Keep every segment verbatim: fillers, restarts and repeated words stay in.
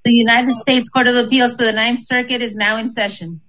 The United States Court of Appeals for the Ninth Circuit is now in session.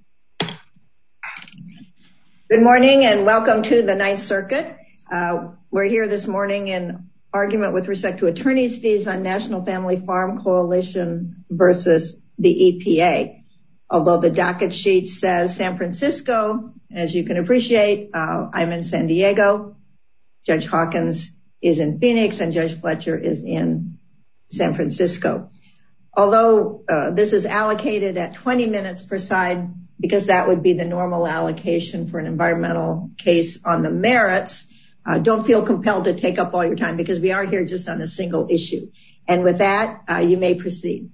Good morning and welcome to the Ninth Circuit. Uh, we're here this morning in argument with respect to attorney's fees on National Family Farm Coalition versus the E P A. Although the docket sheet says San Francisco, as you can appreciate, uh, I'm in San Diego. Judge Hawkins is in Phoenix and Judge Fletcher is in San Francisco. Although uh, this is allocated at twenty minutes per side, because that would be the normal allocation for an environmental case on the merits, uh, don't feel compelled to take up all your time because we are here just on a single issue. And with that, uh, you may proceed.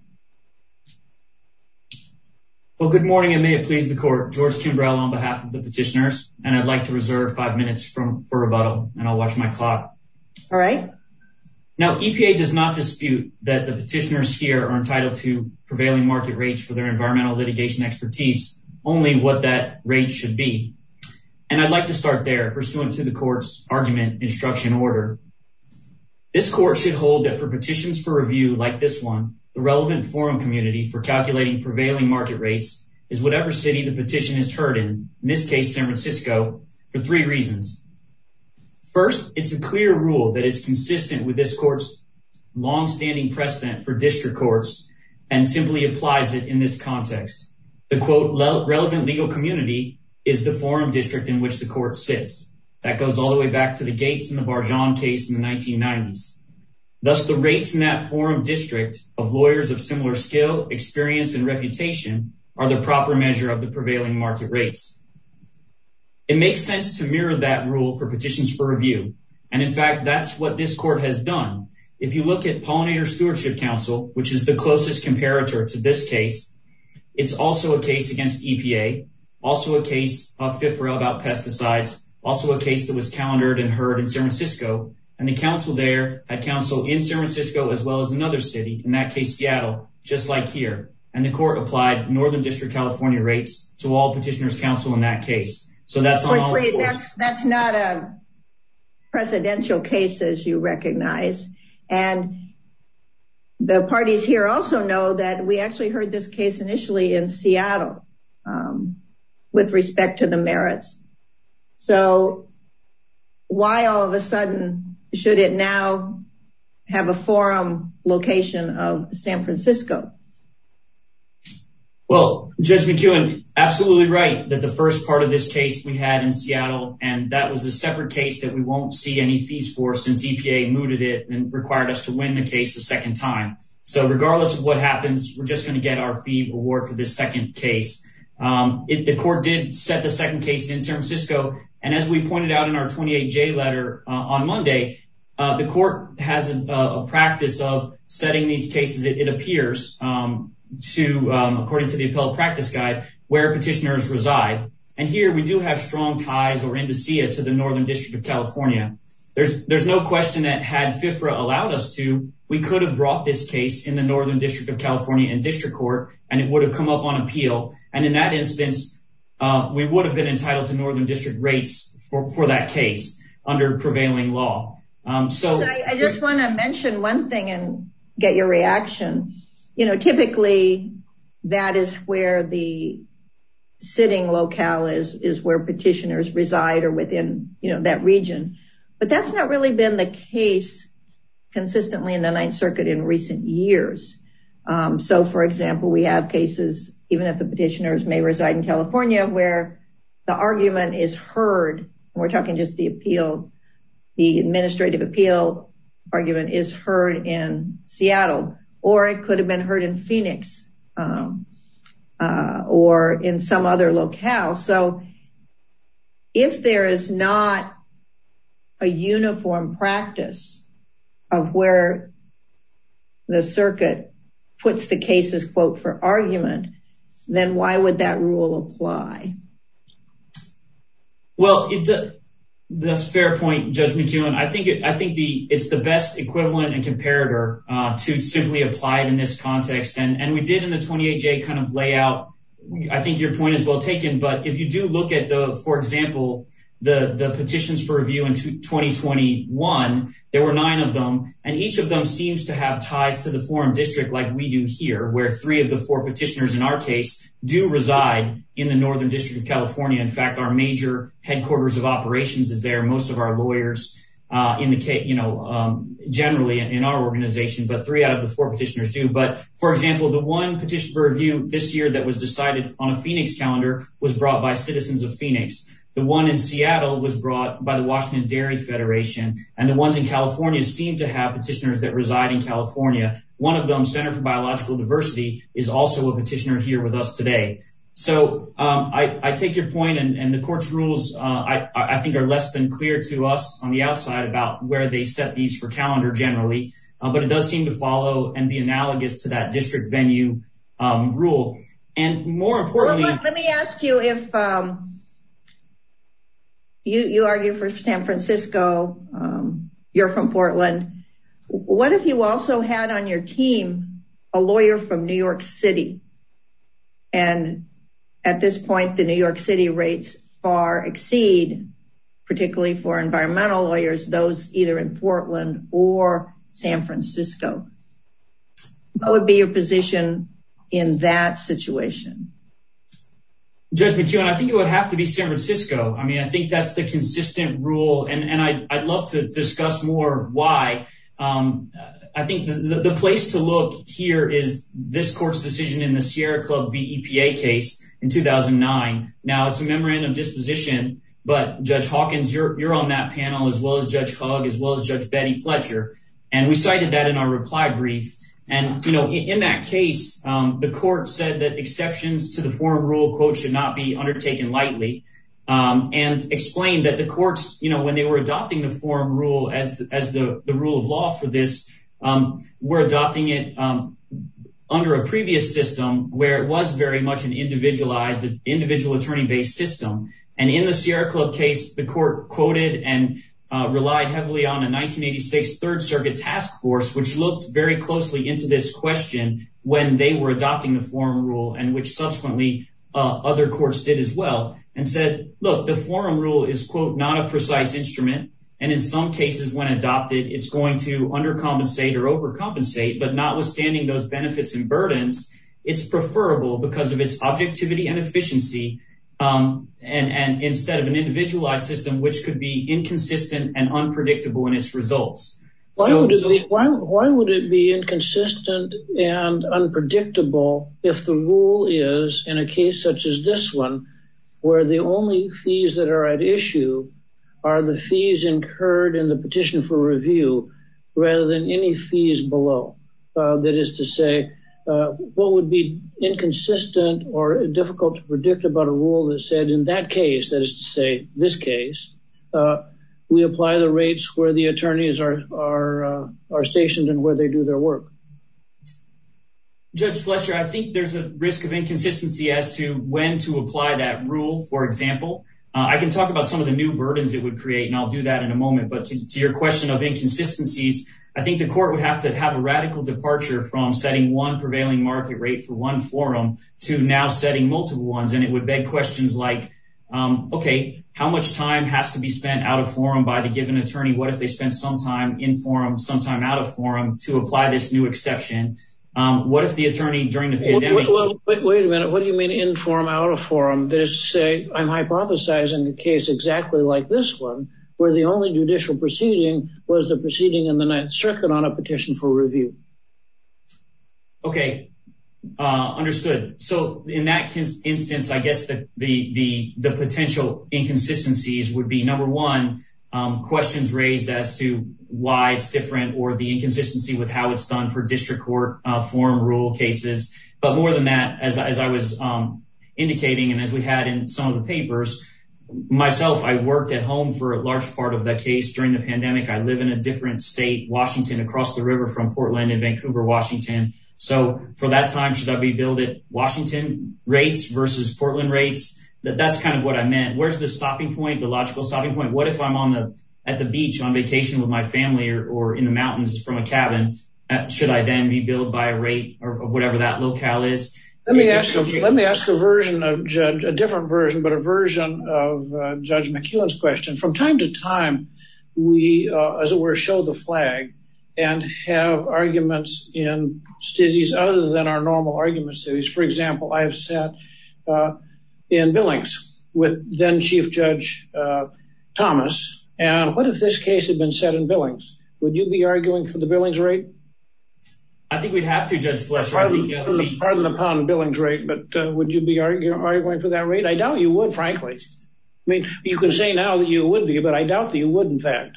Well, good morning and may it please the court. George Kimbrell on behalf of the petitioners, and I'd like to reserve five minutes from, for rebuttal, and I'll watch my clock. All right. Now, E P A does not dispute that the petitioners here are entitled to prevailing market rates for their environmental litigation expertise, only what that rate should be. And I'd like to start there, pursuant to the court's argument instruction order. This court should hold that for petitions for review like this one, the relevant forum community for calculating prevailing market rates is whatever city the petition is heard in, in this case, San Francisco, for three reasons. First, it's a clear rule that is consistent with this court's long-standing precedent for district courts and simply applies it in this context. The quote, relevant legal community is the forum district in which the court sits. That goes all the way back to the Gates and the Barjon case in the nineteen nineties. Thus, the rates in that forum district of lawyers of similar skill, experience, and reputation are the proper measure of the prevailing market rates. It makes sense to mirror that rule for petitions for review. And in fact, that's what this court has done. If you look at Pollinator Stewardship Council, which is the closest comparator to this case, it's also a case against E P A, also a case of FIFRA about pesticides, also a case that was calendared and heard in San Francisco. And the council there had counsel in San Francisco as well as another city, in that case, Seattle, just like here. And the court applied Northern District California rates to all petitioners' counsel in that case. So that's on all fours. That's, that's not a presidential case, as you recognize. And the parties here also know that we actually heard this case initially in Seattle um, with respect to the merits. So why all of a sudden should it now have a forum location of San Francisco? Well, Judge McEwen, absolutely right that the first part of this case we had in Seattle, and that was a separate case that we won't see any fees for since E P A mooted it and required us to win the case a second time. So regardless of what happens, we're just going to get our fee award for this second case. Um, it, the court did set the second case in San Francisco, and as we pointed out in our twenty-eight J letter uh, on Monday, uh, the court has a, a practice of setting these cases, it, it appears, um, to, um, according to the appellate practice guide, where petitioners reside. And here we do have strong ties or indicia to the Northern District of California. There's, there's no question that had FIFRA allowed us to, we could have brought this case in the Northern District of California in district court, and it would have come up on appeal. And in that instance, uh, we would have been entitled to Northern District rates for, for that case under prevailing law. Um, so I, I just want to mention one thing and get your reaction. You know, typically that is where the sitting locale is, is where petitioners reside or within, you know, that region. But that's not really been the case consistently in the Ninth Circuit in recent years. Um, so, for example, we have cases, even if the petitioners may reside in California, where the argument is heard, and we're talking just the appeal, the administrative appeal argument is heard in Seattle. Or it could have been heard in Phoenix um, uh, or in some other locale. So if there is not a uniform practice of where the circuit puts the cases, quote, for argument, then why would that rule apply? Well, it does. That's a fair point, Judge McEwen. I think it, I think the it's the best equivalent and comparator uh, to simply apply it in this context. And and we did in the twenty-eight J kind of lay out. I think your point is well taken. But if you do look at the, for example, the, the petitions for review in twenty twenty-one, there were nine of them, and each of them seems to have ties to the forum district like we do here, where three of the four petitioners in our case do reside in the Northern District of California. In fact, our major headquarters of operations is there. Most of our lawyers Uh, in the case, you know, um, generally in, in our organization, but three out of the four petitioners do. But for example, the one petition for review this year that was decided on a Phoenix calendar was brought by citizens of Phoenix. The one in Seattle was brought by the Washington Dairy Federation, and the ones in California seem to have petitioners that reside in California. One of them, Center for Biological Diversity, is also a petitioner here with us today. So um, I, I take your point, and, and the court's rules, uh, I, I think, are less than clear to us on the outside about where they set these for calendar generally, uh, but it does seem to follow and be analogous to that district venue um, rule. And more importantly, well, let, let me ask you if um, you you argue for San Francisco, um, you're from Portland. What if you also had on your team a lawyer from New York City? And at this point, the New York City rates far exceed, particularly for environmental lawyers, those either in Portland or San Francisco. What would be your position in that situation? Judge McEwen, I think it would have to be San Francisco. I mean, I think that's the consistent rule, and, and I'd, I'd love to discuss more why. Um, I think the, the, the place to look here is this court's decision in the Sierra Club v. E P A case in two thousand nine. Now, it's a memorandum of disposition, but Judge Hawkins, you're, you're on that panel, as well as Judge Hugg, as well as Judge Betty Fletcher. And we cited that in our reply brief. And, you know, in, in that case, um, the court said that exceptions to the forum rule, quote, should not be undertaken lightly. Um, and explained that the courts, you know, when they were adopting the forum rule as, as the, the rule of law for this, um, were adopting it, um, under a previous system where it was very much an individualized, individual attorney-based system. And in the Sierra Club case, the court quoted and uh, relied heavily on a nineteen eighty-six Third Circuit task force, which looked very closely into this question when they were adopting the forum rule, and which subsequently uh, other courts did as well, and said, look, the forum rule is, quote, not a precise instrument. And in some cases, when adopted, it's going to undercompensate or overcompensate, but notwithstanding those benefits and burdens, it's preferable because of its objectivity and efficiency, um, and, and instead of an individualized system, which could be inconsistent and unpredictable in its results. Why, so, would it be, why, why would it be inconsistent and unpredictable if the rule is, in a case such as this one, where the only fees that are at issue are the fees incurred in the petition for review rather than any fees below? Uh, that is to say, uh, what would be inconsistent or difficult to predict about a rule that said in that case, that is to say, this case, uh, we apply the rates where the attorneys are, are, uh, are stationed and where they do their work? Judge Fletcher, I think there's a risk of inconsistency as to when to apply that rule. For example, uh, I can talk about some of the new burdens it would create, and I'll do that in a moment. But to, to your question of inconsistencies, I think the court would have to have a radical departure from setting one prevailing market rate for one forum to now setting multiple ones. And it would beg questions like, um, okay, how much time has to be spent out of forum by the given attorney? What if they spend some time in forum, some time out of forum to apply this new exception? Um, what if the attorney during the pandemic... Well, well, wait, wait a minute. What do you mean in forum, out of forum? That is to say, I'm hypothesizing a case exactly like this one, where the only judicial proceeding was the proceeding in the Ninth Circuit on a petition for review. Okay, uh, understood. So in that instance, I guess the, the, the, the potential inconsistencies would be, number one, Um, questions raised as to why it's different or the inconsistency with how it's done for district court uh, forum rule cases. But more than that, as, as I was um, indicating and as we had in some of the papers, myself, I worked at home for a large part of that case during the pandemic. I live in a different state, Washington, across the river from Portland and Vancouver, Washington. So for that time, should I be billed at Washington rates versus Portland rates? That's kind of what I meant. Where's the stopping point, the logical stopping point? What if I'm on the at the beach on vacation with my family or, or in the mountains from a cabin? Uh, should I then be billed by a rate or of whatever that locale is? Let me ask. A, let me ask a version of Judge, a different version, but a version of uh, Judge McEwen's question. From time to time, we, uh, as it were, show the flag and have arguments in cities other than our normal argument cities. For example, I have sat uh, in Billings with then Chief Judge uh, Thomas. And what if this case had been set in Billings? Would you be arguing for the Billings rate? I think we'd have to, Judge Fletcher. Pardon, I think, uh, pardon, the, the, pardon the pun, Billings rate, but uh, would you be arguing, arguing for that rate? I doubt you would, frankly. I mean, you can say now that you would be, but I doubt that you would, in fact.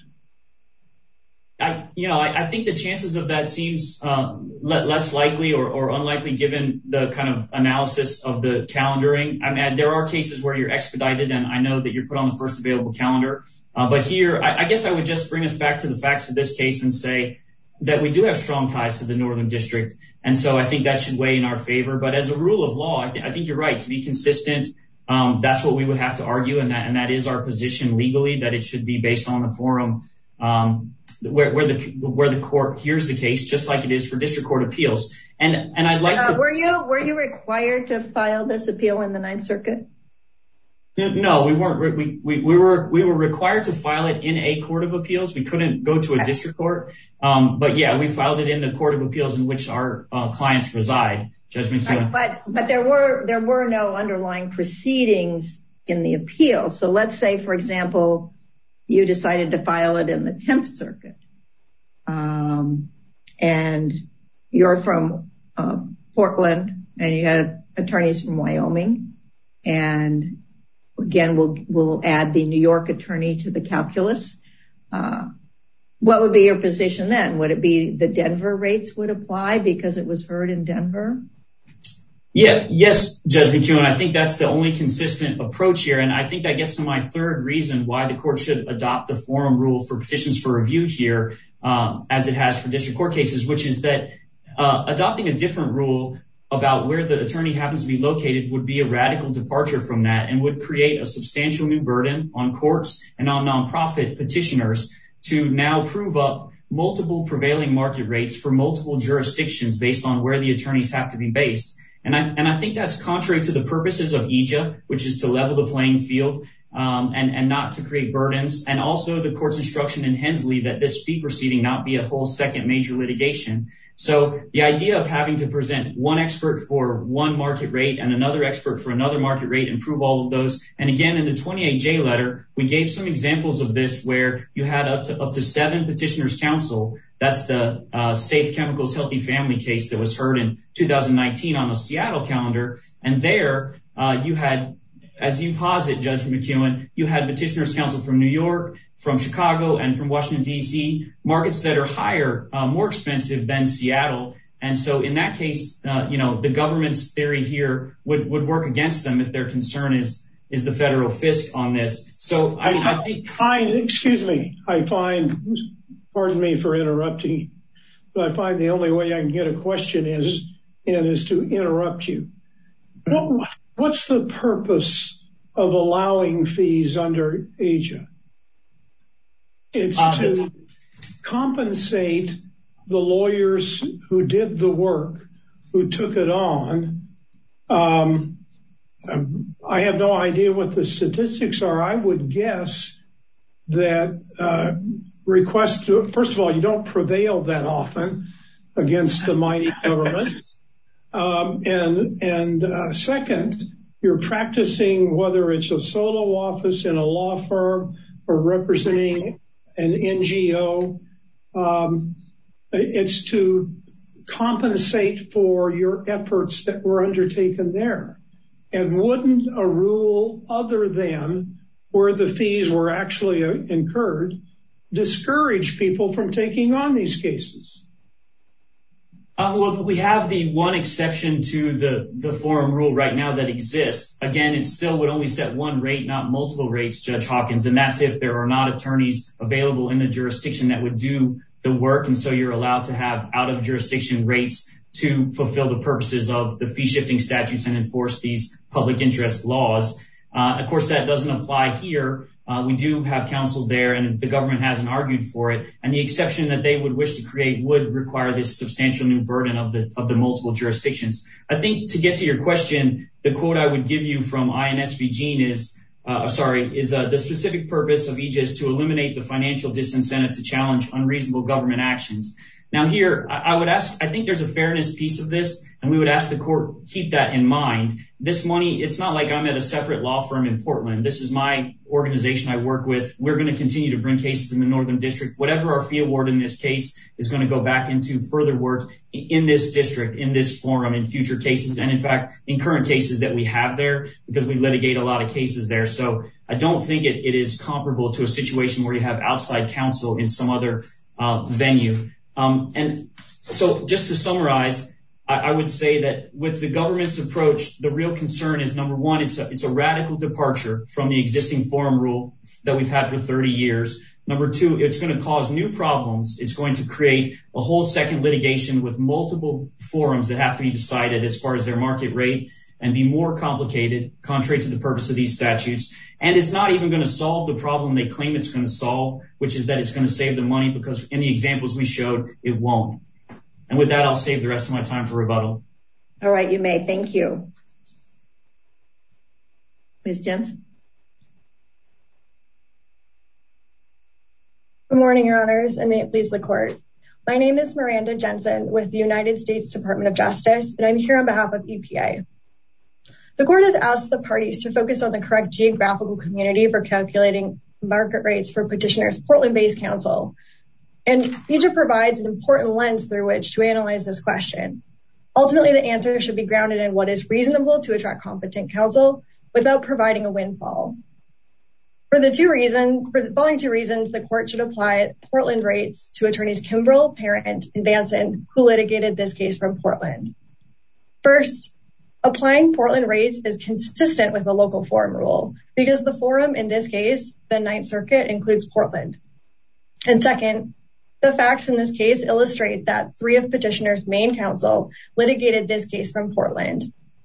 I, you know, I, I think the chances of that seems uh, le- less likely or, or unlikely given the kind of analysis of the calendaring. I mean, there are cases where you're expedited, and I know that you're put on the first available calendar. Uh, but here, I, I guess I would just bring us back to the facts of this case and say that we do have strong ties to the Northern District. And so I think that should weigh in our favor. But as a rule of law, I, th- I think you're right. To be consistent, um, that's what we would have to argue. And that, and that is our position legally, that it should be based on the forum, um, where, where the, where the court hears the case, just like it is for district court appeals. And, and I'd like uh, to. Were you, were you required to file this appeal in the Ninth Circuit? No, we weren't. We, we, we were, we were required to file it in a court of appeals. We couldn't go to a district court. Um, but yeah, we filed it in the court of appeals in which our uh, clients reside, Judge McEwen. Right, but, but there were, there were no underlying proceedings in the appeal. So let's say, for example, you decided to file it in the Tenth Circuit. Um, and you're from uh, Portland and you had attorneys from Wyoming, and again, we'll, we'll add the New York attorney to the calculus. Uh, what would be your position then? Would it be the Denver rates would apply because it was heard in Denver? Yeah, yes, Judge McEwen. I think that's the only consistent approach here. And I think that gets to my third reason why the court should adopt the forum rule for petitions for review here, um, as it has for district court cases, which is that uh, adopting a different rule about where the attorney happens to be located would be a radical departure from that and would create a substantial new burden on courts and on nonprofit petitioners to now prove up multiple prevailing market rates for multiple jurisdictions based on where the attorneys have to be based. And I, and I think that's contrary to the purposes of E J A, which is to level the playing field, um, and, and not to create burdens. And also the court's instruction in Hensley that this fee proceeding not be a whole second major litigation. So the idea of having to present one expert for one market rate and another expert for another market rate and prove all of those. And again, in the twenty-eight J letter, we gave some examples of this where you had up to up to seven petitioners counsel. That's the uh, Safe Chemicals Healthy Family case that was heard in two thousand nineteen on the Seattle calendar. And there uh, you had, as you posit, Judge McEwen, you had petitioners counsel from New York, from Chicago, and from Washington, D C, markets that are higher, uh, more expensive than Seattle. And so in that case, uh, you know, the government's theory here would, would work against them if their concern is, is the federal fisc on this. So, I mean, I think. Find, excuse me, I find, pardon me for interrupting, but I find the only way I can get a question is, and is to interrupt you. What's the purpose of allowing fees under E J A? It's uh, to compensate the lawyers who did the work, who took it on. Um, I have no idea what the statistics are. I would guess that uh, requests to, first of all, you don't prevail that often against the mighty government. Um, and and uh, second, you're practicing, whether it's a solo office in a law firm or representing an N G O, um, it's to compensate for your efforts that were undertaken there. And wouldn't a rule other than where the fees were actually incurred discourage people from taking on these cases? Uh, well, we have the one exception to the, the forum rule right now that exists. Again, it still would only set one rate, not multiple rates, Judge Hawkins, and that's if there are not attorneys available in the jurisdiction that would do the work. And so you're allowed to have out of jurisdiction rates to fulfill the purposes of the fee shifting statutes and enforce these public interest laws. Uh, of course, that doesn't apply here. Uh, we do have counsel there, and the government hasn't argued for it. And the exception that they would wish to create would require this substantial new burden of the of the multiple jurisdictions. I think to get to your question, the quote I would give you from I N S v. Gene is, uh, sorry, is uh, the specific purpose of E J is to eliminate the financial disincentive to challenge unreasonable government actions. Now here, I would ask, I think there's a fairness piece of this, and we would ask the court keep that in mind. This money, it's not like I'm at a separate law firm in Portland. This is my organization I work with. We're going to continue to bring cases in the Northern District. Whatever our fee award in this case is going to go back into further work in this district, in this forum, in future cases, and in fact, in current cases that we have there, because we litigate a lot of cases there. So I don't think it, it is comparable to a situation where you have outside counsel in some other uh, venue. Um, and so just to summarize, I, I would say that with the government's approach, the real concern is, number one, it's a, it's a radical departure from the existing forum rule that we've had for thirty years. Number two, it's going to cause new problems. It's going to create a whole second litigation with multiple forums that have to be decided as far as their market rate, and be more complicated, contrary to the purpose of these statutes. And it's not even going to solve the problem they claim it's going to solve, which is that it's going to save the money, because in the examples we showed, it won't. And with that, I'll save the rest of my time for rebuttal. All right, you may. Thank you. Miz Jensen. Good morning, Your Honors, and may it please the court. My name is Miranda Jensen with the United States Department of Justice, and I'm here on behalf of E P A. The court has asked the parties to focus on the correct geographical community for calculating market rates for petitioners' Portland-based counsel. And E J provides an important lens through which to analyze this question. Ultimately, the answer should be grounded in what is reasonable to attract competent counsel without providing a windfall. For the two reasons, for the following two reasons, the court should apply Portland rates to attorneys Kimbrell, Parent, and Vanson, who litigated this case from Portland. First, applying Portland rates is consistent with the local forum rule, because the forum in this case, the Ninth Circuit, includes Portland. And second, the facts in this case illustrate that three of petitioners' main counsel litigated this case from Portland.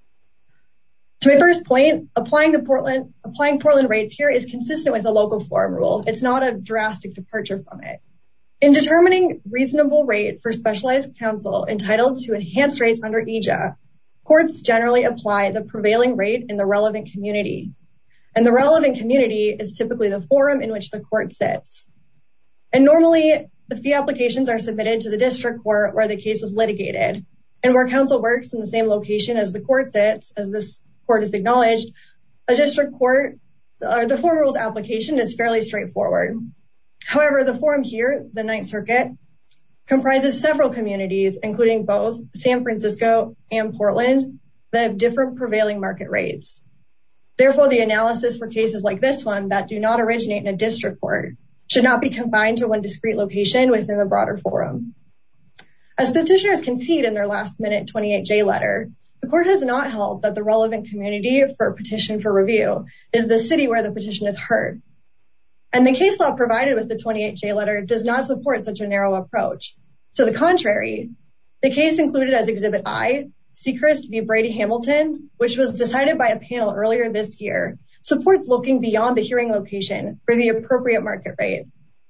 To my first point, applying the Portland applying Portland rates here is consistent with the local forum rule. It's not a drastic departure from it. In determining reasonable rate for specialized counsel entitled to enhanced rates under E J A, courts generally apply the prevailing rate in the relevant community. And the relevant community is typically the forum in which the court sits. And normally, the fee applications are submitted to the district court where the case was litigated, and where counsel works in the same location as the court sits, as this court is acknowledged. A district court, or the forum rules application is fairly straightforward. However, the forum here, the Ninth Circuit, comprises several communities, including both San Francisco and Portland, that have different prevailing market rates. Therefore, the analysis for cases like this one that do not originate in a district court should not be confined to one discrete location within the broader forum. As petitioners concede in their last minute twenty-eight J letter, the court has not held that the relevant community for a petition for review is the city where the petition is heard. And the case law provided with the twenty-eight J letter does not support such a narrow approach. To the contrary, the case included as Exhibit I, Sechrist v. Brady Hamilton, which was decided by a panel earlier this year, supports looking beyond the hearing location for the appropriate market rate.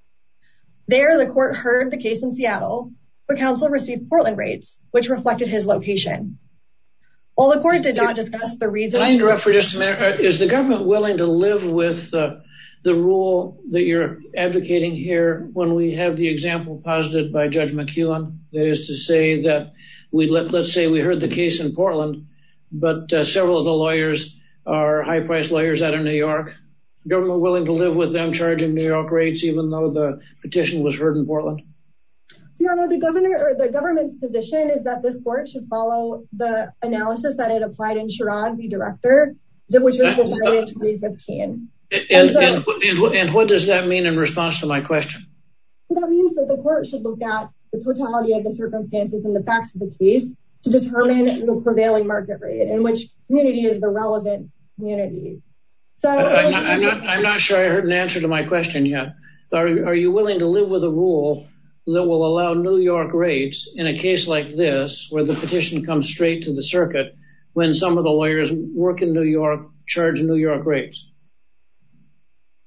There, the court heard the case in Seattle, but counsel received Portland rates, which reflected his location. While the court did not discuss the reasons... Can I interrupt for just a minute? Is the government willing to live with uh, the rule that you're advocating here when we have the example posited by Judge McEwen? That is to say that we let, let's say we heard the case in Portland, but uh, several of the lawyers are high-priced lawyers out of New York. Government willing to live with them charging New York rates even though the petition was heard in Portland? Your Honor, the governor or the government's position is that this court should follow the analysis that it applied in Sherrod v. Director, which was decided in twenty fifteen. And, and, so, and, and, and what does that mean in response to my question? That means that the court should look at the totality of the circumstances and the facts of the case to determine the prevailing market rate and which community is the relevant community. So I'm not, I'm not, I'm not sure I heard an answer to my question yet. Are, are you willing to live with a rule that will allow New York rates in a case like this, where the petition comes straight to the circuit, when some of the lawyers work in New York, charge New York rates?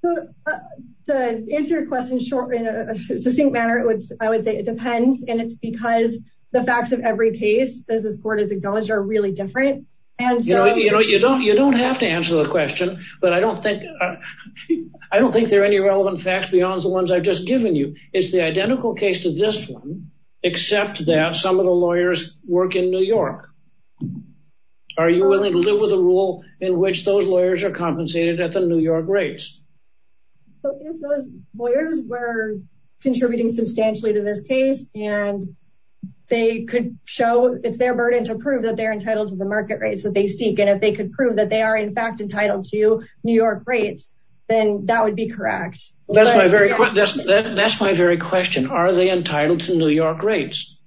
So, uh, to answer your question short in a, a succinct manner, it would, I would say it depends, and it's because the facts of every case, as this court has acknowledged, are really different. And so, you know, you know, you don't, you don't have to answer the question, but I don't think, uh, I don't think there are any relevant facts beyond the ones I've just given you. It's the identical case to this one, except that some of the lawyers work in New York. Are you willing to live with a rule in which those lawyers are compensated at the New York rates? So if those lawyers were contributing substantially to this case and they could show, it's their burden to prove that they're entitled to the market rates that they seek, and if they could prove that they are in fact entitled to New York rates, then that would be correct. That's but, my very yeah. that's, that, that's my very question. Are they entitled to New York rates?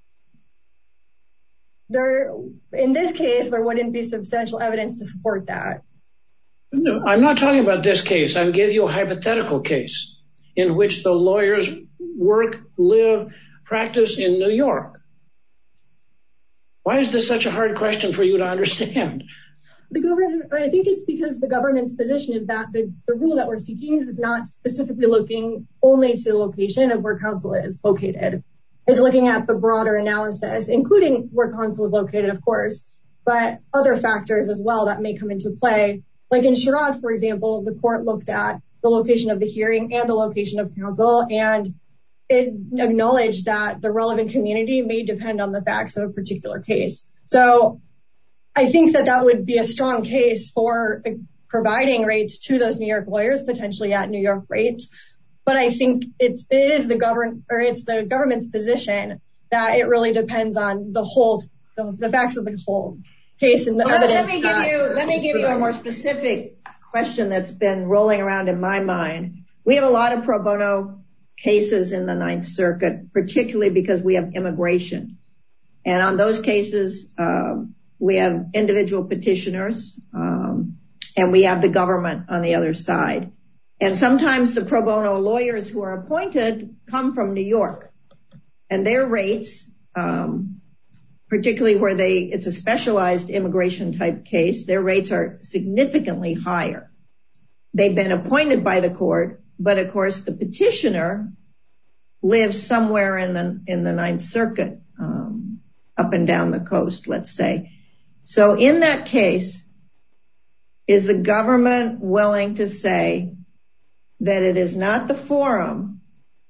There, in this case, there wouldn't be substantial evidence to support that. No, I'm not talking about this case. I gave you a hypothetical case in which the lawyers work, live, practice in New York. Why is this such a hard question for you to understand? The government, I think it's because the government's position is that the, the rule that we're seeking is not specifically looking only to the location of where counsel is located. It's looking at the broader analysis, including where counsel is located, of course, but other factors as well that may come into play. Like in Sherrod, for example, the court looked at the location of the hearing and the location of counsel, and it acknowledged that the relevant community may depend on the facts of a particular case. So I think that that would be a strong case for providing rates to those New York lawyers, potentially at New York rates. But I think it's, it is the government, or it's the government's position that it really depends on the whole, the, the facts of the whole case and the well, evidence. Let me give you, let me give you a more specific question that's been rolling around in my mind. We have a lot of pro bono cases in the Ninth Circuit, particularly because we have immigration. And on those cases, um, we have individual petitioners, um, and we have the government on the other side. And sometimes the pro bono lawyers who are appointed come from New York, and their rates, um, particularly where they, it's a specialized immigration type case, their rates are significantly higher. They've been appointed by the court, but of course the petitioner lives somewhere in the, in the Ninth Circuit, um, up and down the coast, let's say. So in that case, is the government willing to say that it is not the forum,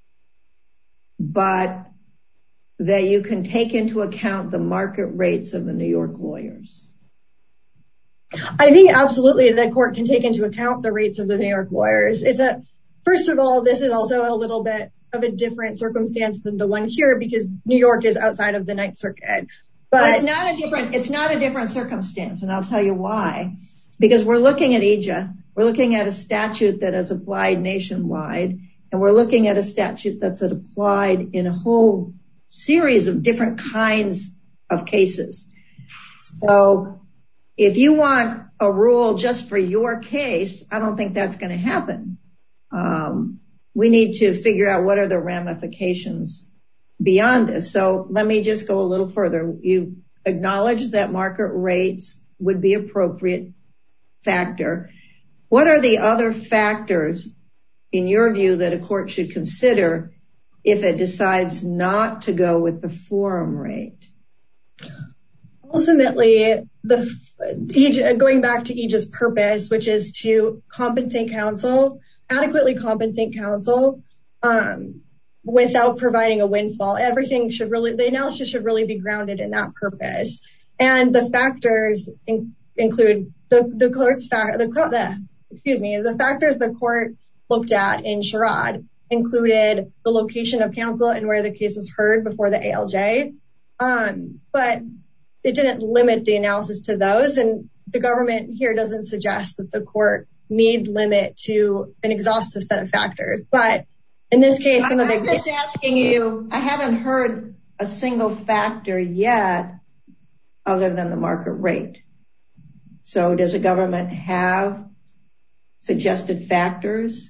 but that you can take into account the market rates of the New York lawyers? I think absolutely the court can take into account the rates of the New York lawyers. It's a, first of all, this is also a little bit of a different circumstance than the one here because New York is outside of the Ninth Circuit. But well, it's not a different, it's not a different circumstance, and I'll tell you why. Because we're looking at E J A, we're looking at a statute that is applied nationwide, and we're looking at a statute that's applied in a whole series of different kinds of cases. So if you want a rule just for your case, I don't think that's going to happen. Um, we need to figure out what are the ramifications beyond this. So let me just go a little further. You acknowledge that market rates would be appropriate factor. What are the other factors, in your view, that a court should consider if it decides not to go with the forum rate? Ultimately, the E J A, going back to E J A's purpose, which is to compensate counsel, adequately compensate counsel, um, without providing a windfall. Everything should really, the analysis should really be grounded in that purpose. And the factors in, include the, the court's fact, the, the, excuse me, the factors the court looked at in Sherrod included the location of counsel and where the case was heard before the A L J. Um, but it didn't limit the analysis to those. And the government here doesn't suggest that the court need limit to an exhaustive set of factors. But in this case, some I'm of the- just asking you, I haven't heard a single factor yet other than the market rate. So does the government have suggested factors?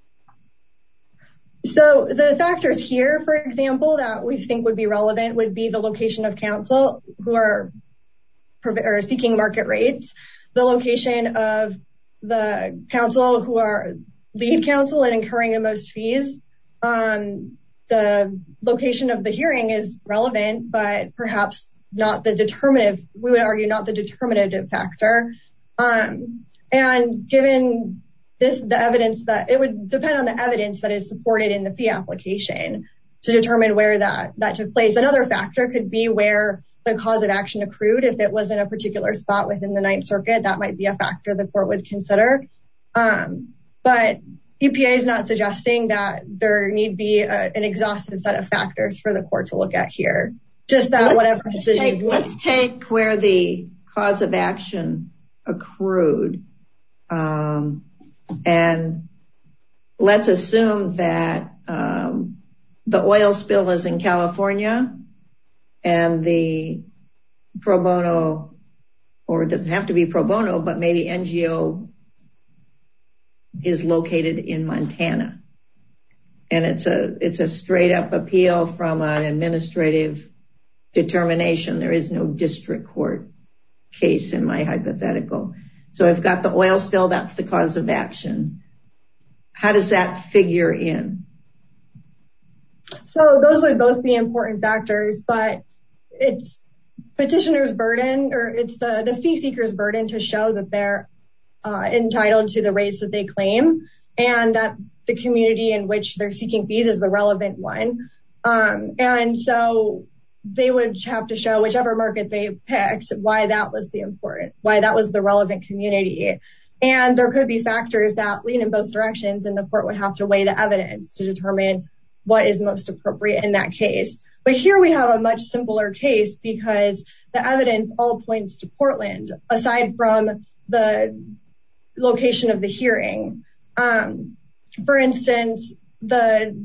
So the factors here, for example, that we think would be relevant would be the location of counsel who are or seeking market rates, the location of the counsel who are lead counsel and incurring the most fees. Um, the location of the hearing is relevant, but perhaps not the determinative, we would argue not the determinative factor. Um, and given this, the evidence that it would depend on the evidence that is supported in the fee application to determine where that, that took place. Another factor could be where the cause of action accrued. If it was in a particular spot within the Ninth Circuit, that might be a factor the court would consider. Um, but E P A is not suggesting that there need be a, an exhaustive set of factors for the court to look at here. Just that let's whatever decision take, is made. Let's take where the cause of action accrued. Um, and let's assume that um, the oil spill is in California and the pro bono, or it doesn't have to be pro bono, but maybe N G O is located in Montana. And it's a, it's a straight up appeal from an administrative determination. There is no district court case in my hypothetical. So I've got the oil spill, that's the cause of action. How does that figure in? So those would both be important factors, but it's petitioner's burden, or it's the, the fee seeker's burden to show that they're uh, entitled to the rates that they claim, and that the community in which they're seeking fees is the relevant one. Um, and so they would have to show, whichever market they picked, why that was the important, why that was the relevant community. And there could be factors that lean in both directions, and the court would have to weigh the evidence to determine what is most appropriate in that case. But here we have a much simpler case because the evidence all points to Portland, aside from the location of the hearing. Um, for instance, the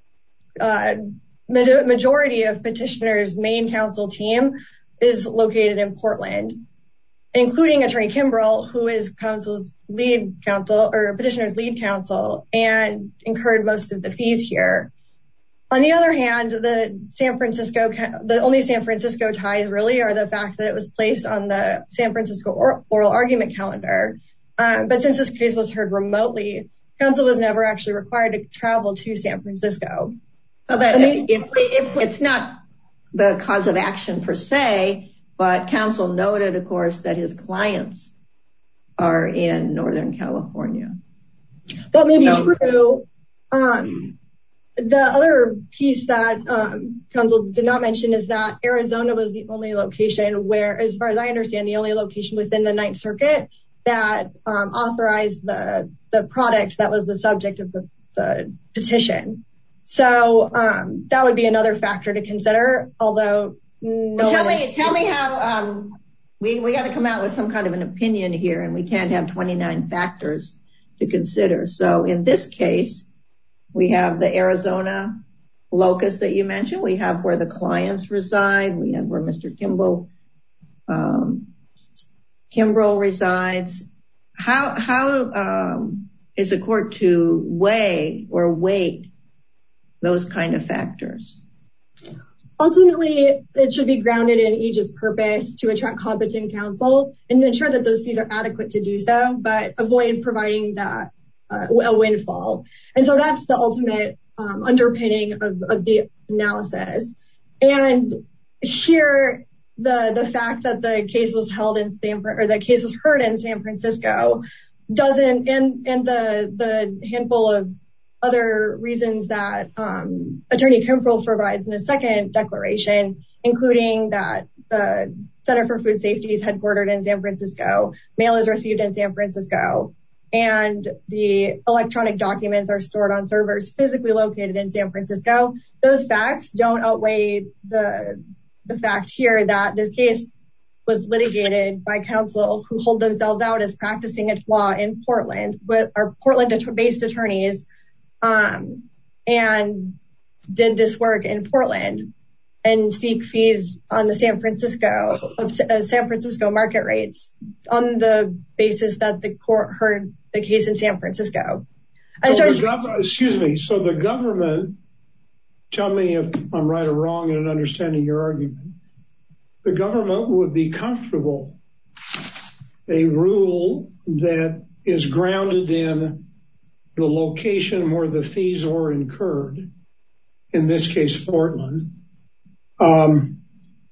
uh, majority of petitioners' main counsel team is located in Portland, including Attorney Kimbrell, who is counsel's lead counsel or petitioner's lead counsel and incurred most of the fees here. On the other hand, the San Francisco, the only San Francisco ties really are the fact that it was placed on the San Francisco oral argument calendar. Um, but since this case was heard remotely, counsel was never actually required to travel to San Francisco. Well, that, I mean, if, if it's not the cause of action per se, but counsel noted, of course, that his clients are in Northern California. That may be so true. Um, the other piece that um, counsel did not mention is that Arizona was the only location where, as far as I understand, the only location within the Ninth Circuit that um, authorized the the product that was the subject of the, the petition. So um, that would be another factor to consider. Although, no well, tell me, is- tell me how um, we we got to come out with some kind of an opinion here, and we can't have twenty-nine factors to consider. So in this case, we have the Arizona locus that you mentioned. We have where the clients reside. We have where Mister Kimball, um, Kimbrell resides. How how um, is a court to weigh or weight those kind of factors? Ultimately, it should be grounded in each's purpose to attract competent counsel and ensure that those fees are adequate to do so, but avoid providing that uh, a windfall. And so that's the ultimate um, underpinning of, of the analysis. And here, the the fact that the case was held in San or the case was heard in San Francisco doesn't, and and the the handful of other reasons that um, Attorney Kimbrell provides in a second declaration, including that the Center for Food Safety is headquartered in San Francisco, mail is received in San Francisco, and the electronic documents are stored on servers physically located in San Francisco. Those facts don't outweigh the the fact here that this case was litigated by counsel who hold themselves out as practicing at law in Portland, with our Portland-based attorneys, um, and did this work in Portland and seek fees on the San Francisco of uh, San Francisco market rates on the basis that the court heard the case in San Francisco. So the gov- excuse me. So the government, tell me if I'm right or wrong in understanding your argument. The government would be comfortable a rule that is grounded in the location where the fees were incurred, in this case, Portland, um,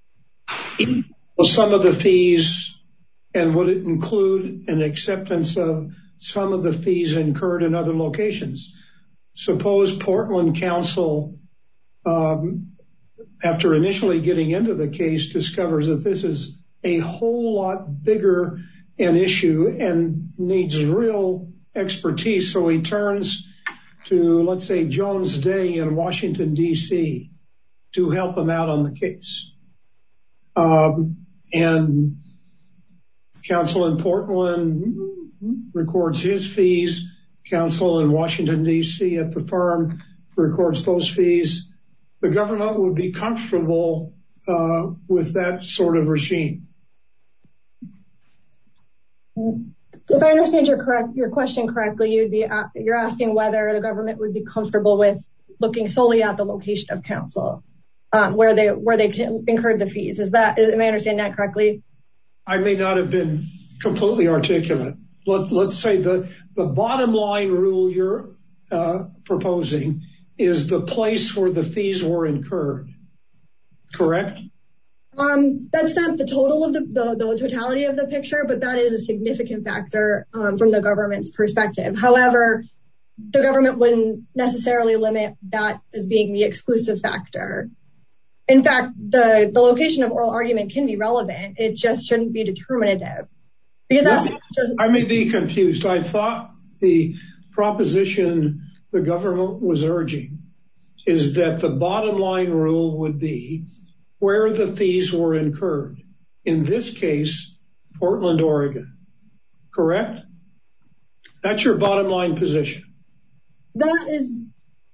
some of the fees, and would it include an acceptance of some of the fees incurred in other locations? Suppose Portland Council, um, after initially getting into the case, discovers that this is a whole lot bigger an issue and needs real expertise. So he turns to, let's say, Jones Day in Washington, D C to help him out on the case. Um, and counsel in Portland records his fees. Counsel in Washington, D C at the firm records those fees. The government would be comfortable uh, with that sort of regime. If I understand your correct your question correctly, you'd be uh, you're asking whether the government would be comfortable with looking solely at the location of counsel, um, where they where they incurred the fees. Is that am I understanding that correctly? I may not have been completely articulate. Let, let's say the the bottom line rule you're uh, proposing is the place where the fees were incurred. Correct? Um, that's not the total of the, the, the totality of the picture, but that is a significant factor um, from the government's perspective. However, the government wouldn't necessarily limit that as being the exclusive factor. In fact, the, the location of oral argument can be relevant. It just shouldn't be determinative. Because that's just- I may be confused. I thought the proposition the government was urging is that the bottom line rule would be where the fees were incurred. In this case, Portland, Oregon. Correct? That's your bottom line position. That is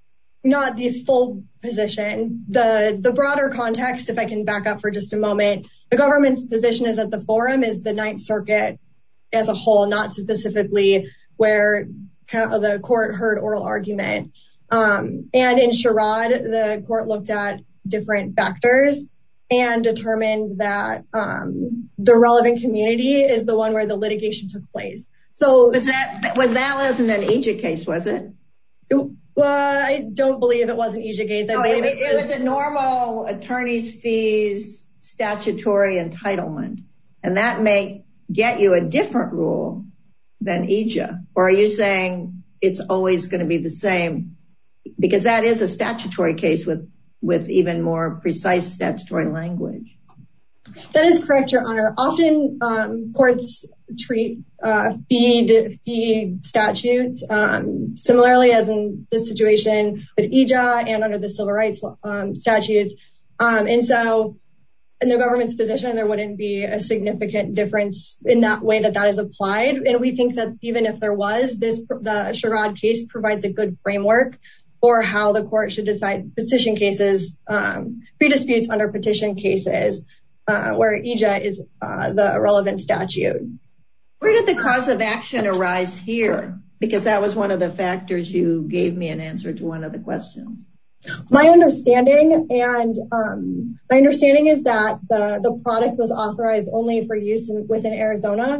not the full position. The, the broader context, if I can back up for just a moment, the government's position is that the forum is the Ninth Circuit as a whole, not specifically where the court heard oral argument. Um, and in Sherrod, the court looked at different factors and determined that um, the relevant community is the one where the litigation took place. So was that was that wasn't an E J case, was it? it well, I don't believe it was an E J case. I no, believe it, it, was, it was a normal attorney's fees statutory entitlement, and that may get you a different rule than E J A. Or are you saying it's always going to be the same? Because that is a statutory case with with even more precise statutory language. That is correct, Your Honor. Often um, courts treat uh, fee, fee statutes um, similarly as in this situation with E J A and under the civil rights um, statutes. Um, and so in the government's position, there wouldn't be a significant difference in that way that that is applied. And we think that even if there was, this the Sherrod case provides a good framework or how the court should decide petition cases, um, pre-disputes under petition cases, uh, where E J A is uh, the relevant statute. Where did the cause of action arise here? Because that was one of the factors you gave me an answer to one of the questions. My understanding and um, my understanding is that the, the product was authorized only for use in, within Arizona,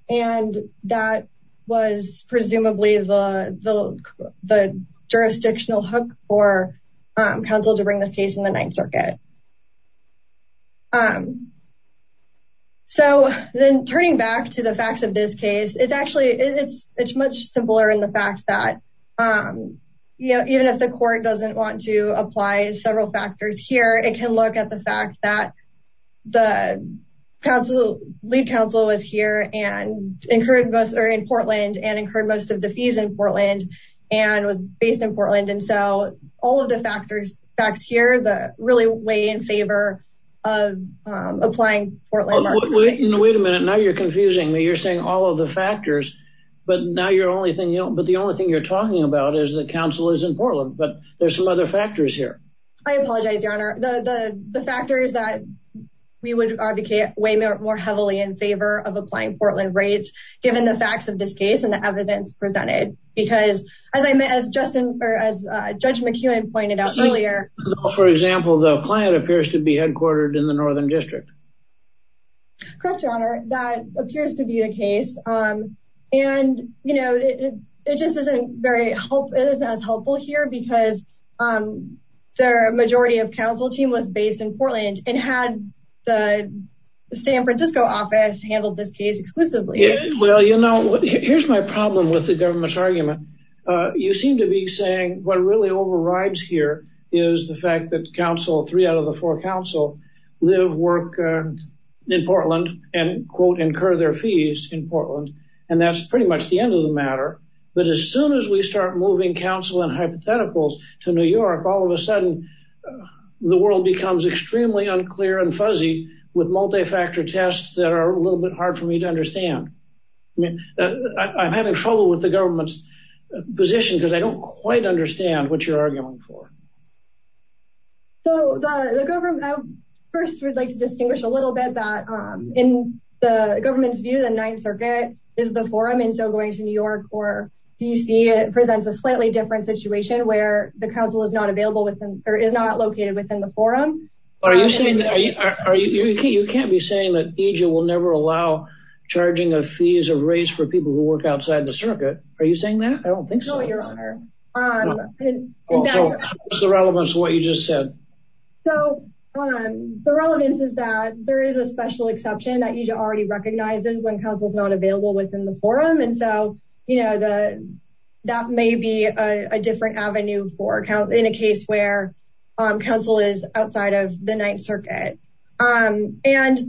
and that was presumably the the the jurisdictional hook for um, counsel to bring this case in the Ninth Circuit. Um, so then turning back to the facts of this case, it's actually, it's, it's much simpler in the fact that, um, you know, even if the court doesn't want to apply several factors here, it can look at the fact that the counsel, lead counsel was here and incurred most, or in Portland and incurred most of the fees in Portland, and was based in Portland. And so all of the factors, facts here, the really weigh in favor of um, applying Portland. Oh, wait, wait a minute. Now you're confusing me. You're saying all of the factors, but now your only thing, you know, but the only thing you're talking about is that counsel is in Portland, but there's some other factors here. I apologize, Your Honor. The, the, the factors that we would advocate way more, more heavily in favor of applying Portland rates, given the facts of this case and the evidence presented. Because as I as Justin or as uh, Judge McEwen pointed out earlier, for example, the client appears to be headquartered in the Northern District. Correct, Your Honor. That appears to be the case. Um, and you know, it, it, it just isn't very help. It isn't as helpful here because um, the majority of counsel team was based in Portland and had the San Francisco office handled this case exclusively. Yeah, well, you know, here's my problem with the government's argument. Uh, you seem to be saying what really overrides here is the fact that counsel, three out of the four counsel, live, work uh, in Portland and, quote, incur their fees in Portland. And that's pretty much the end of the matter. But as soon as we start moving counsel and hypotheticals to New York, all of a sudden uh, the world becomes extremely unclear and fuzzy with multi-factor tests that are a little bit hard for me to understand. I mean, uh, I, I'm having trouble with the government's position because I don't quite understand what you're arguing for. So the, the government, I first would like to distinguish a little bit that um, in the government's view, the Ninth Circuit is the forum. And so going to New York or D C, it presents a slightly different situation where the counsel is not available within or is not located within the forum. Are you um, saying that, are you, are, are you, you can't, you can't be saying that E J A will never allow charging of fees or rates for people who work outside the circuit? Are you saying that? I don't think so. No, Your Honor. Um, no. in, well, in so fact, what's the relevance of what you just said? So um, the relevance is that there is a special exception that E J A already recognizes when counsel is not available within the forum. And so, you know, the that may be a, a different avenue for counsel in a case where um, counsel is outside of the Ninth Circuit. Um, and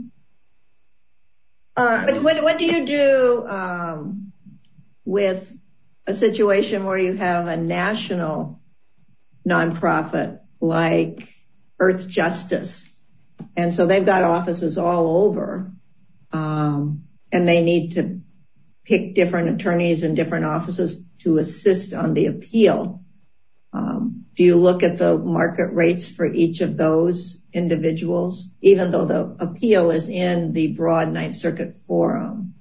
um, but what, what do you do um, with a situation where you have a national nonprofit like Earth Justice? And so they've got offices all over, um, and they need to pick different attorneys in different offices to assist on the appeal. Um, do you look at the market rates for each of those individuals, even though the appeal is in the broad Ninth Circuit forum?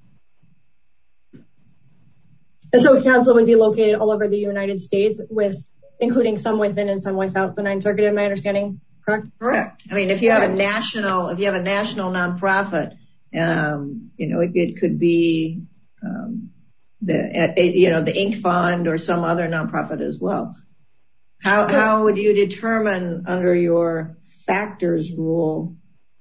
And so counsel would be located all over the United States, with including some within and some without the Ninth Circuit. Am I understanding correct? Correct. I mean, if you have a national, if you have a national nonprofit, um, you know, it, it could be, um, the, uh, you know, the Ink Fund or some other nonprofit as well. How, how would you determine under your factors rule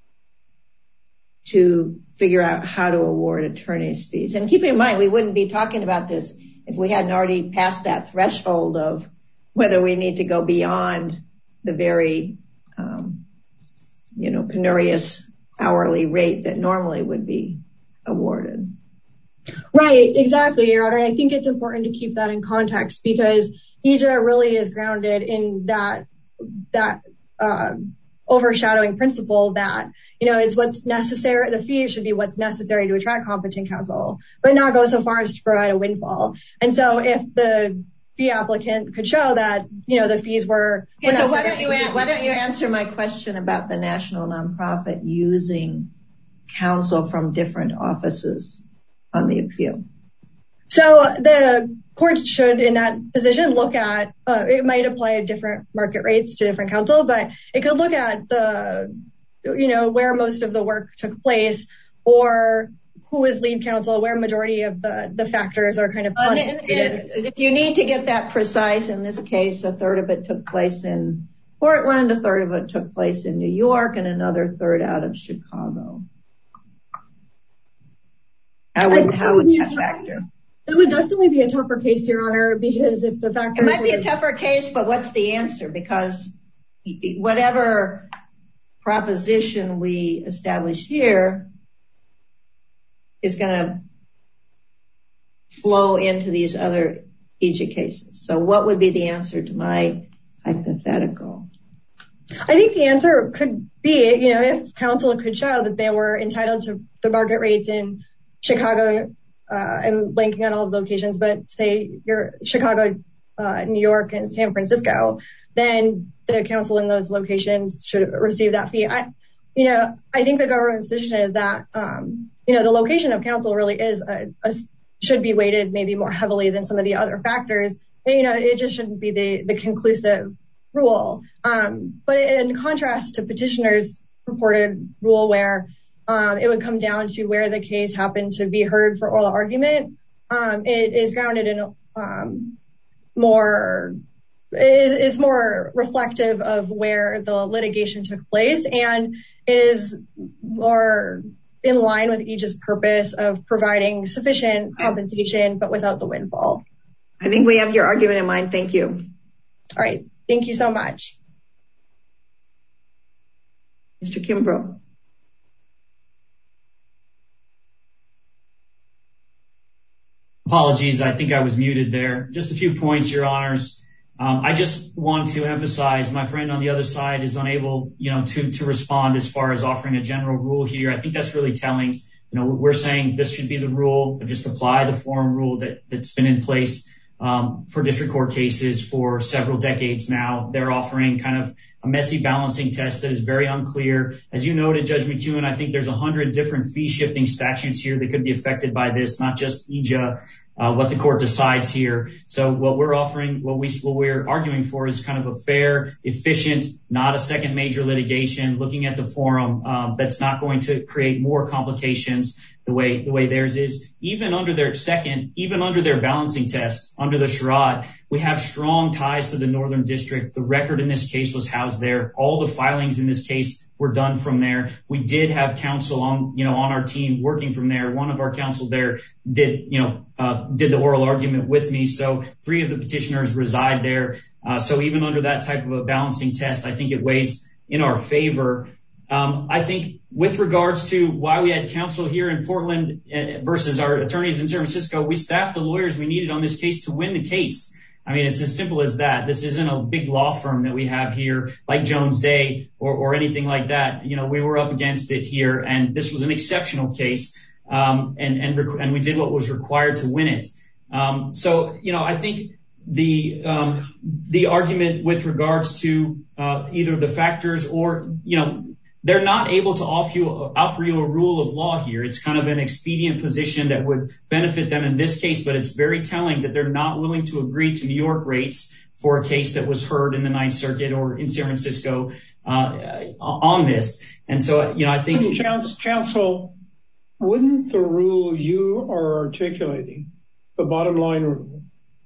to figure out how to award attorney's fees? And keep in mind, we wouldn't be talking about this if we hadn't already passed that threshold of whether we need to go beyond the very, um, you know, penurious hourly rate that normally would be awarded. Right, exactly, Your Honor. I think it's important to keep that in context because E J A really is grounded in that that uh, overshadowing principle that, you know, it's what's necessary. The fee should be what's necessary to attract competent counsel, but not go so far as to provide a windfall. And so if the fee applicant could show that, you know, the fees were. Okay, so why don't you why don't you answer my question about the national nonprofit using counsel from different offices on the appeal? So the court should, in that position, look at, uh, it might apply different market rates to different counsel, but it could look at the, you know, where most of the work took place or who is lead counsel, where majority of the, the factors are kind of concentrated. Uh, if you need to get that precise, in this case, a third of it took place in Portland, a third of it took place in New York, and another third out of Chicago. How would, how would that factor? It would definitely be a tougher case, Your Honor, because if the factors... It might be a tougher case, but what's the answer? Because whatever proposition we establish here is going to flow into these other E J A cases. So what would be the answer to my hypothetical? I think the answer could be, you know, if counsel could show that they were entitled to the market rates in Chicago, uh, and blanking on all of the locations, but say you're Chicago, uh, New York, and San Francisco, then the counsel in those locations should receive that fee. I, you know, I think the government's position is that, um, you know, the location of counsel really is a, a should be weighted maybe more heavily than some of the other factors. And, you know, it just shouldn't be the the conclusive rule. Um, but in contrast to petitioner's purported rule where Um, it would come down to where the case happened to be heard for oral argument. Um, it is grounded in um, more is, is more reflective of where the litigation took place, and it is more in line with E J A's purpose of providing sufficient compensation, but without the windfall. I think we have your argument in mind. Thank you. All right. Thank you so much. Mister Kimbrough. Apologies, I think I was muted there. Just a few points, Your Honors. Um, I just want to emphasize my friend on the other side is unable, you know, to, to respond as far as offering a general rule here. I think that's really telling. You know, we're saying this should be the rule, just apply the forum rule that, that's been in place um, for district court cases for several decades now. They're offering kind of a messy balancing test that is very unclear. As you noted, Judge McEwen, I think there's a hundred different fee shifting statutes here that could be affected by this, not just E J A. Uh, what the court decides here. So what we're offering, what we, what we're arguing for is kind of a fair, efficient, not a second major litigation, looking at the forum, um, that's not going to create more complications the way, the way theirs is. Even under their second, even under their balancing test, under the charade, we have strong ties to the Northern District. The record in this case was housed there. All the filings in this case were done from there. We did have counsel on, you know, on our team working from there. One of our counsel there did, you know, uh, did the oral argument with me. So three of the petitioners reside there. Uh, so even under that type of a balancing test, I think it weighs in our favor. Um, I think with regards to why we had counsel here in Portland versus our attorneys in San Francisco, we staffed the lawyers we needed on this case to win the case. I mean, it's as simple as that. This isn't a big law firm that we have here like Jones Day or, or anything like that. You know, we were up against it here, and this was an exceptional case, um, and, and, rec- and we did what was required to win it. Um, so, you know, I think the, um, the argument with regards to, uh, either the factors or, you know, they're not able to offer you, offer you a rule of law here. It's kind of an expedient position that would benefit them in this case, but it's very telling that they're not willing to agree to New York rates for a case that was heard in the Ninth Circuit or in San Francisco uh, on this. And so, you know, I think... Counsel, wouldn't the rule you are articulating, the bottom line rule,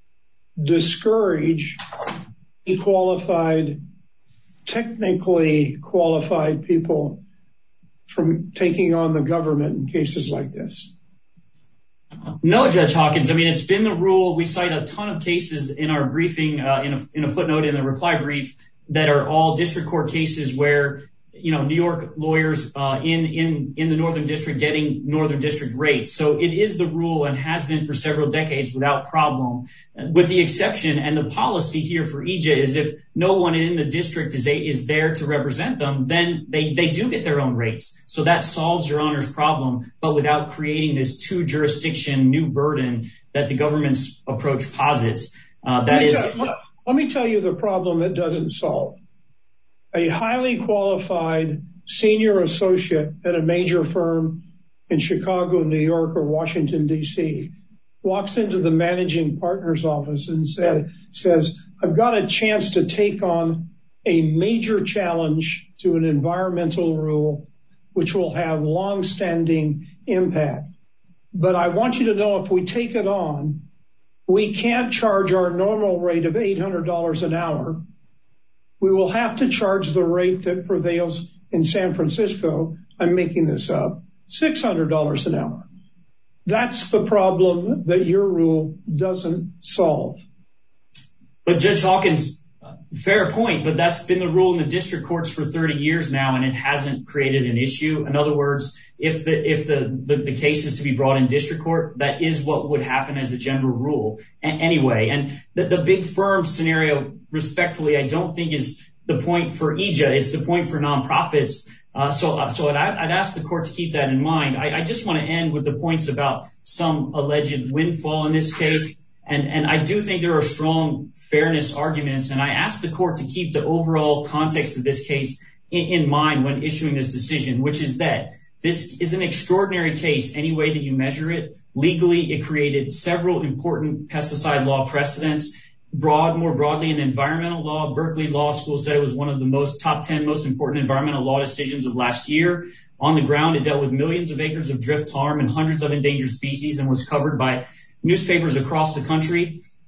discourage qualified technically qualified people from taking on the government in cases like this? No, Judge Hawkins. I mean, it's been the rule. We cite a ton of cases in our briefing, uh, in a, in a footnote in the reply brief that are all district court cases where, you know, New York lawyers, uh, in, in, in the Northern District getting Northern District rates. So it is the rule and has been for several decades without problem, with the exception. And the policy here for E J A is if no one in the district is a, is there to represent them, then they, they do get their own rates. So that solves Your Honor's problem, but without creating this two jurisdiction new burden that the government's approach posits. Uh, that is. Tell, let me tell you the problem it doesn't solve. A highly qualified senior associate at a major firm in Chicago, New York, or Washington, D C walks into the managing partner's office and said, says, I've got a chance to take on a major challenge to an environmental rule, which will have long-standing impact. But I want you to know if we take it on, we can't charge our normal rate of eight hundred dollars an hour. We will have to charge the rate that prevails in San Francisco. I'm making this up, six hundred dollars an hour. That's the problem that your rule doesn't solve. But Judge Hawkins, fair point, but that's been the rule in the district courts for thirty years now, and it hasn't created an issue. In other words, if the if the, the, the case is to be brought in district court, that is what would happen as a general rule a- anyway. And the, the big firm scenario, respectfully, I don't think is the point for E J A. It's the point for nonprofits. Uh, so so I'd, I'd ask the court to keep that in mind. I, I just want to end with the points about some alleged windfall in this case. And, and I do think there are strong fairness arguments, and I ask the court to keep the overall context of this case in, in mind when issuing this decision, which is that this is an extraordinary case any way that you measure it. Legally, it created several important pesticide law precedents. Broad, more broadly in environmental law, Berkeley Law School said it was one of the most top ten most important environmental law decisions of last year. On the ground, it dealt with millions of acres of drift harm and hundreds of endangered species and was covered by newspapers across the country.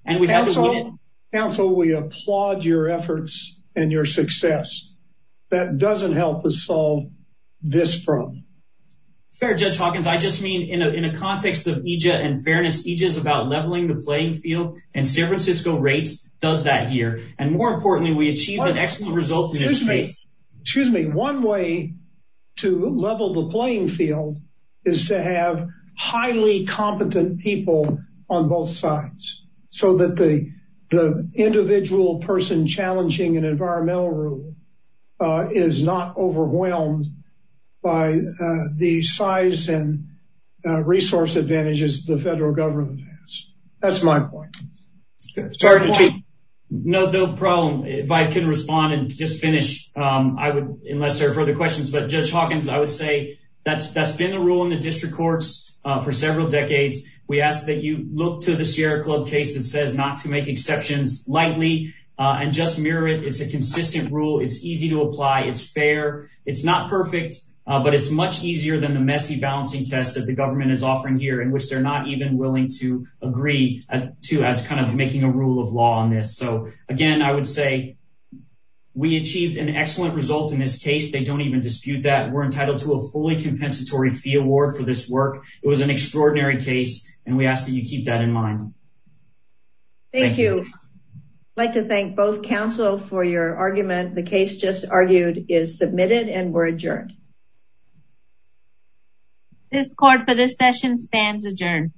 And we had to win it. Counsel, we applaud your efforts and your success. That doesn't help us solve this problem. Fair, Judge Hawkins. I just mean in a, in a context of E J A and fairness, E J A is about leveling the playing field, and San Francisco rates does that here. And more importantly, we achieved what? an excellent result in this case. Excuse me. One way to level the playing field is to have highly competent people on both sides, so that the the individual person challenging an environmental rule uh, is not overwhelmed by uh, the size and uh, resource advantages the federal government has. That's my point. Sorry to keep. No, no problem. If I can respond and just finish, um, I would, unless there are further questions. But Judge Hawkins, I would say that's that's been the rule in the district courts uh, for several decades. We ask that you look to the Sierra Club case that says not to make exceptions lightly uh, and just mirror it. It's a consistent rule. It's easy to apply. It's fair. It's not perfect, uh, but it's much easier than the messy balancing test that the government is offering here, in which they're not even willing to agree as, to as kind of making a rule of law on this. So, again, I would say we achieved an excellent result in this case. They don't even dispute that. We're entitled to a fully compensatory fee award for this work. It was an extraordinary case, and we ask that you keep that in mind. Thank, Thank you. you. I'd like to thank both counsel for your argument. The case just argued is submitted, and we're adjourned. This court for this session stands adjourned.